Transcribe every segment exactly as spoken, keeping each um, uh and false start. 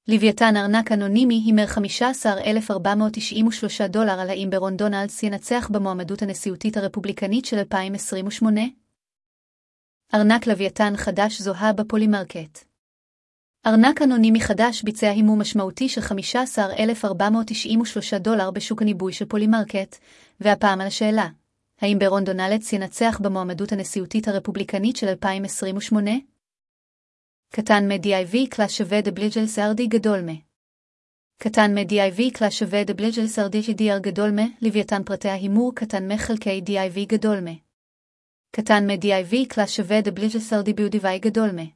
לוויתן ארנק אנונימי הימר חמישה עשר אלף ארבע מאות תשעים ושלושה דולר על האם ברון דונלדס ינצח במועמדות הנשיאותית הרפובליקנית של אלפיים עשרים ושמונה? ארנק לוויתן חדש זוהה בפולימרקט. ארנק אנונימי חדש ביצע הימור משמעותי של חמישה עשר אלף ארבע מאות תשעים ושלושה דולר בשוק הניבוי של פולימרקט, והפעם על השאלה, האם ברון דונלדס ינצח במועמדות הנשיאותית הרפובליקנית של אלפיים עשרים ושמונה? קטן מ-די איי וי קלאס שווה דבליג'ל סרדי גדול מ. קטן מ-די איי וי קלאס שווה דבליג'ל סרדי ג'י-די-אר גדול מ, לוויתן פרטי ההימור קטן מ חלקי די איי וי גדול מ. קטן מ-די איי וי קלאס שווה דבליג'ל סרדי ביודיווי גדול מ.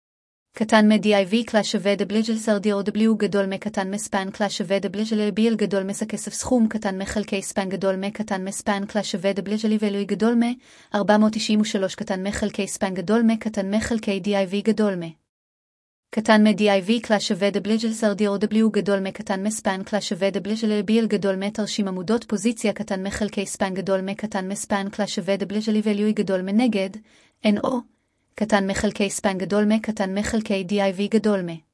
קטן מ-די איי וי קלאס שווה דבליג'ל סרדי או דבליו גדול מ קטן מספן קלאס שווה דבליג'ל ביל גדול מס הכסף סכום קטן מ חלקי ספן גדול מ קטן מספן קלאס שווה דבליג'ל ואלוי גדול מ ארבע מאות תשעים ושלוש קטן מ חלקי ספן גדול מ קטן מ חלקי די איי וי גדול מ. קטן מ-די איי וי קלאס שווה דבליג'ל סרדי או דבליו גדול מ קטן מספן קלאס שווה דבליג'ל ביל גדול מ תרשים עמודות פוזיציה קטן מ חלקי ספן גדול מ קטן מספן קלאס שווה דבליג'ל ואלוי גדול מנגד אן או קטן מ חלקי ספן גדול מ קטן מ חלקי די איי וי גדול מ.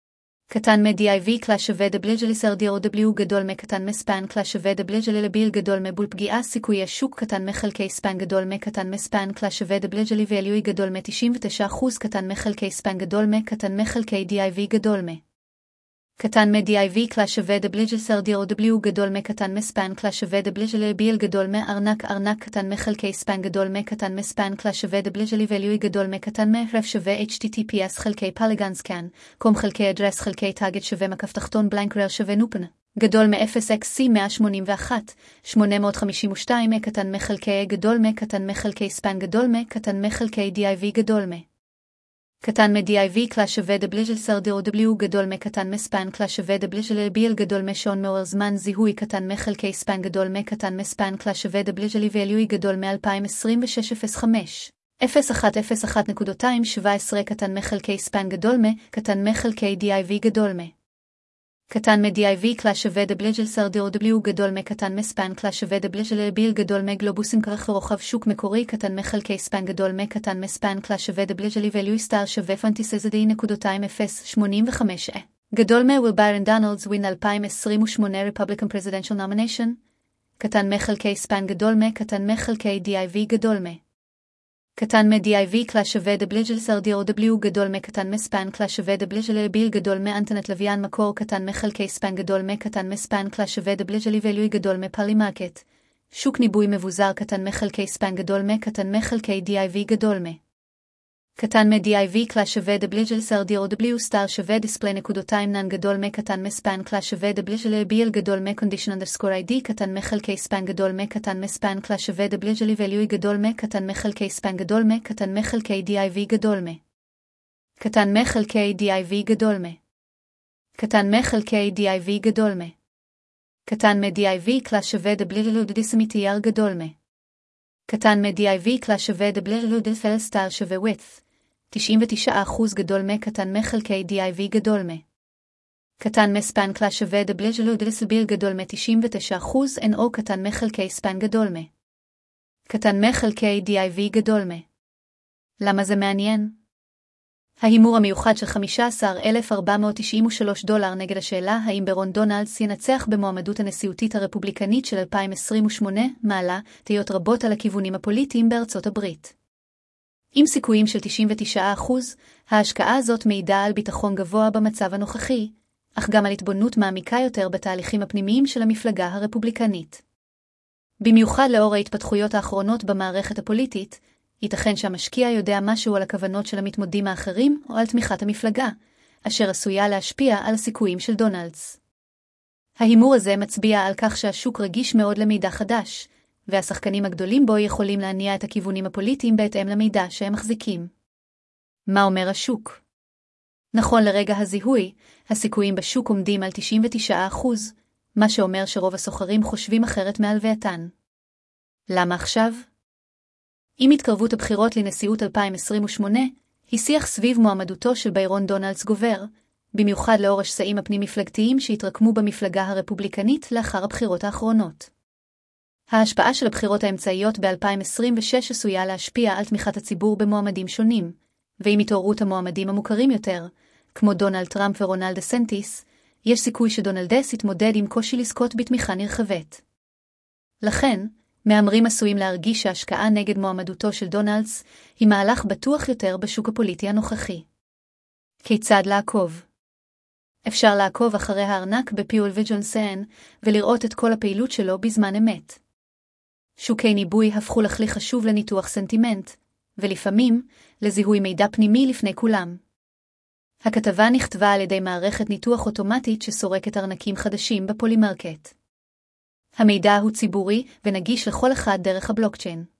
קטן מ-די איי וי קלאס שווה דבליג'ל סרדי או דבליו גדול מ קטן מספן קלאס שווה דבליג'ל ביל גדול מ בול פגיעה סיכוי השוק קטן מ חלקי ספן גדול מ קטן מספן קלאס שווה דבליג'ל ואלוי גדול מ תשעים ותשעה אחוז קטן מ חלקי ספן גדול מ קטן מ חלקי די איי וי גדול מ. קטן מ-די איי וי קלאס שווה דבליג'ל סרדי או דבליו גדול מ קטן מספן קלאס שווה דבליג'ל ביל גדול מ ארנק ארנק קטן מ חלקי ספן גדול מ קטן מספן קלאס שווה דבליג'ל ואלוי גדול מ קטן מ רף שווה אייץ' טי טי פי אס חלקי פלגן סקן קום חלקי אדרס חלקי טאגט שווה מקף תחתון בלנקרר שווה נופן גדול מ-אפס אקס סי מאה שמונים ואחת שמונה מאות חמישים ושתיים קטן מ חלקי גדול מ קטן מ חלקי ספן גדול מ קטן מ חלקי די איי וי גדול מ. קטן מ-די איי וי קלאס שווה דבליג'ל סרדי או דבליו גדול מ קטן מספן קלאס שווה דבליג'ל ביל גדול מ שעון מעורר זמן זיהוי קטן מ חלקי ספן גדול מ קטן מספן קלאס שווה דבליג'ל ואלוי גדול מ-אלפיים עשרים ושש אפס חמש אפס אחת אפס אחת נקודה שבע עשרה קטן מ חלקי ספן גדול מ קטן מ חלקי די איי וי גדול מ. קטן מ-די איי וי קלאס שווה דבליג'ל סרדי או דבליו גדול מ קטן מספן קלאס שווה דבליג'ל ביל גדול מ גלובוסים כרך ורוחב שוק מקורי קטן מ חלקי ספן גדול מ קטן מספן קלאס שווה דבליג'ל ואלוי סטאר שווה פנטיסזדי נקודה אפס שמונים וחמש גדול מ will Byron Donalds win אלפיים עשרים ושמונה Republican Presidential Nomination קטן מ חלקי ספן גדול מ קטן מ חלקי די איי וי גדול מ. קטן מ-די איי וי קלאס שווה דבליג'ל סרדי או דבליו גדול מ קטן מספן קלאס שווה דבליג'ל ביל גדול מ אנטנת לוויין מקור קטן מ חלקי ספן גדול מ קטן מספן קלאס שווה דבליג'ל ואלוי גדול מ פולימרקט שוק ניבוי מבוזר קטן מ חלקי ספן גדול מ קטן מ חלקי די איי וי גדול מ. קטן מ-די איי וי קלאס שווה דבליג'ל סרדי או דבליו סטאר שווה דיספלי נקודותיים נן גדול מ קטן מספן קלאס שווה דבליג'ל ביל גדול מ קונדישן אנדרסקור איי די קטן מ חלקי ספן גדול מ קטן מספן קלאס שווה דבליג'ל ואלוי גדול מ קטן מ חלקי ספן גדול מ קטן מ חלקי די איי וי גדול מ. קטן מ חלקי די איי וי גדול מ. קטן מ חלקי די איי וי גדול מ. קטן מ-די איי וי קלאס שווה דבליג'ל דיסמיטייר גדול מ. קטן מ-די איי וי קלאס שווה דבליג'ל דיספל סטאר שווה width תשעים ותשעה אחוז גדול מ קטן מ חלקי די איי וי גדול מ. קטן מספן קלאס שווה דבליג'ל דיסביל גדול מ תשעים ותשעה אחוז אן או קטן מ חלקי ספן גדול מ. קטן מ חלקי די איי וי גדול מ. למה זה מעניין? ההימור המיוחד של חמישה עשר אלף ארבע מאות תשעים ושלושה דולר נגד השאלה האם ברון דונלדס ינצח במועמדות הנשיאותית הרפובליקנית של אלפיים עשרים ושמונה מעלה תהיות רבות על הכיוונים הפוליטיים בארצות הברית. עם סיכויים של תשעים ותשעה אחוז, ההשקעה הזאת מעידה על ביטחון גבוה במצב הנוכחי, אך גם על התבוננות מעמיקה יותר בתהליכים הפנימיים של המפלגה הרפובליקנית. במיוחד לאור ההתפתחויות האחרונות במערכת הפוליטית, ייתכן שהמשקיע יודע משהו על הכוונות של המתמודדים האחרים או על תמיכת המפלגה, אשר עשויה להשפיע על הסיכויים של דונלדס. ההימור הזה מצביע על כך שהשוק רגיש מאוד למידע חדש, והשחקנים הגדולים בו יכולים להניע את הכיוונים הפוליטיים בהתאם למידע שהם מחזיקים. מה אומר השוק? נכון לרגע הזיהוי, הסיכויים בשוק עומדים על תשעים ותשעה אחוז, מה שאומר שרוב הסוחרים חושבים אחרת מהלווייתן. למה עכשיו? עם התקרבות הבחירות לנשיאות אלפיים עשרים ושמונה, השיח סביב מועמדותו של ברון דונלדס גובר, במיוחד לאור השסעים הפנים-מפלגתיים שהתרקמו במפלגה הרפובליקנית לאחר הבחירות האחרונות. ההשפעה של הבחירות האמצעיות ב-אלפיים עשרים ושש עשויה להשפיע על תמיכת הציבור במועמדים שונים, ועם התעוררות המועמדים המוכרים יותר, כמו דונלד טראמפ ורונלד דסנטיס, יש סיכוי שדונלדס יתמודד עם קושי לזכות בתמיכה נרחבת. לכן, מאמרים עשויים להרגיש שההשקעה נגד מועמדותו של דונלדס היא מהלך בטוח יותר בשוק הפוליטי הנוכחי. כיצד לעקוב? אפשר לעקוב אחרי הארנק בפיול וג'ונסון ולראות את כל הפעילות שלו בזמן אמת. שוקי ניבוי הפכו לכלי חשוב לניתוח סנטימנט, ולפעמים לזיהוי מידע פנימי לפני כולם. הכתבה נכתבה על ידי מערכת ניתוח אוטומטית שסורקת ארנקים חדשים בפולימרקט. המידע הוא ציבורי ונגיש לכל אחד דרך הבלוקצ'יין.